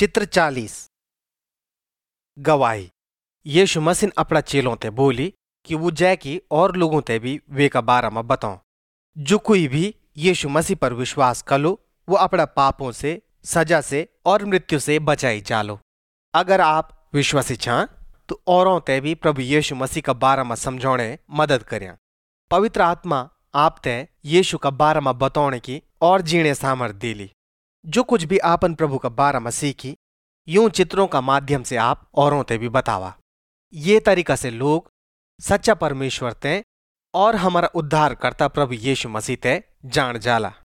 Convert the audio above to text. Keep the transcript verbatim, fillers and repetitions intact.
चित्र चालीस गवाही। यीशु मसीह अपना चेलों ते बोली कि वो जय की और लोगों ते भी वे का बारे में बताओ। जो कोई भी यीशु मसीह पर विश्वास करो वो अपना पापों से, सजा से और मृत्यु से बचाई जालो। अगर आप विश्वासी छा तो औरों ते भी प्रभु यीशु मसीह का बारे में समझाने मदद करें। पवित्र आत्मा आप ते यीशु का बारे में बताने की और जीने सामर्थ देली। जो कुछ भी आपन प्रभु का बारे में सीखी यूं चित्रों का माध्यम से आप औरों ते भी बतावा। ये तरीका से लोग सच्चा परमेश्वर ते और हमारा उद्धार करता प्रभु यीशु मसीह ते जान जाला।